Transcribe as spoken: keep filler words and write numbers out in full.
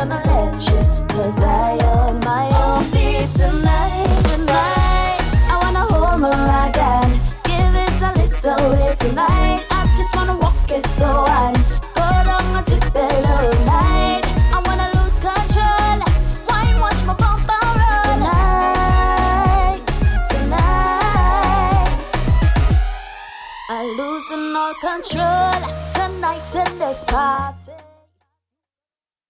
gonna let you, cause I own my own beat tonight, tonight. I wanna hold my ride and give it a little way tonight. I just wanna walk it so I go down and tip below tonight. I wanna lose control, wine watch my bumper roll tonight, tonight. I'm losing all control tonight in this party.